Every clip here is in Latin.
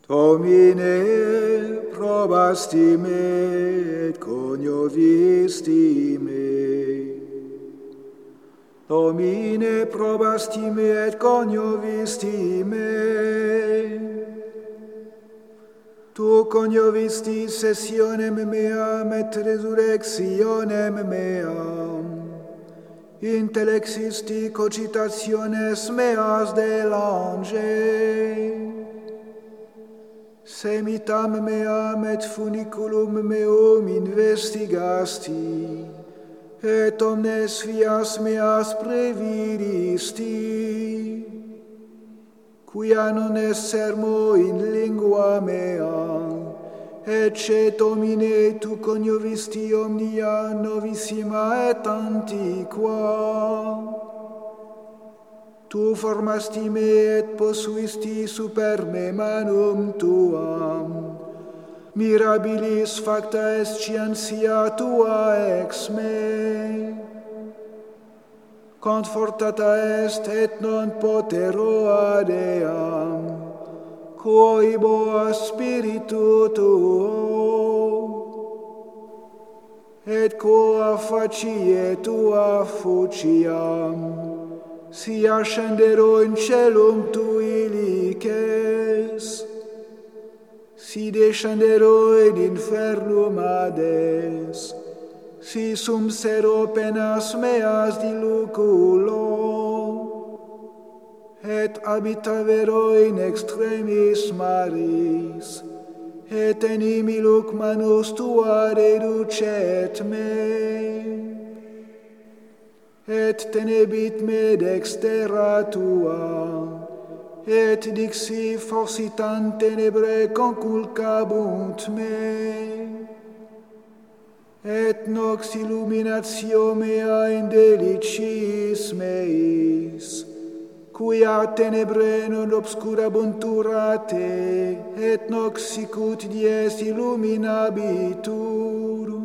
Domine, probasti me et coniovisti me. Domine, probasti me et coniovisti me. Tu coniovisti sessionem meam et resurrectionem meam. Intellexisti cogitationes meas delange. Semitam meam et funiculum meum investigasti, et omnes vias meas previristi, quia non est sermo in lingua mea, ecce Domine tu coniovisti omnia novissima et antiqua. Tu formasti me et posuisti super me manum tuam. Mirabilis facta est scientia tua ex me. Confortata est et non potero adeam, quoibo spiritu tuo. Et quoa facie tua fuciam, si ascendero in celum tui lices, si descendero in infernum Hades, si sumsero penas meas di luculo, et habitavero in extremis maris, et enim illuc manus tua reducet me. Et tenebit me dextera tua, et dixi forsitan tenebre conculcabunt me. Et nox illuminatio mea in deliciis meis, quia tenebre non obscurabunturate, et nox sicut dies illuminabitur.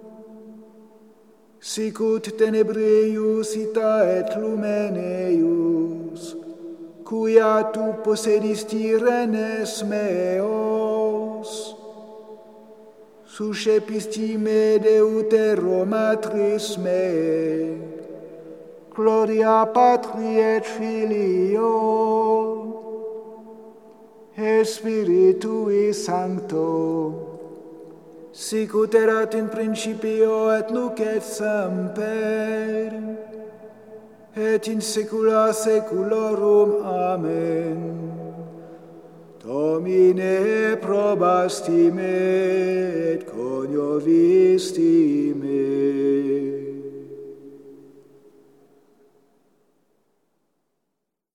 Sicut tenebreius ita et lumeneius, quia tu possedisti renes meos. Suscepisti me de utero matris me, gloria Patri et Filio, et Spiritui Sancto, sicut erat in principio et nunc et semper, et in saecula saeculorum. Amen. Domine, probasti me et coniovisti me.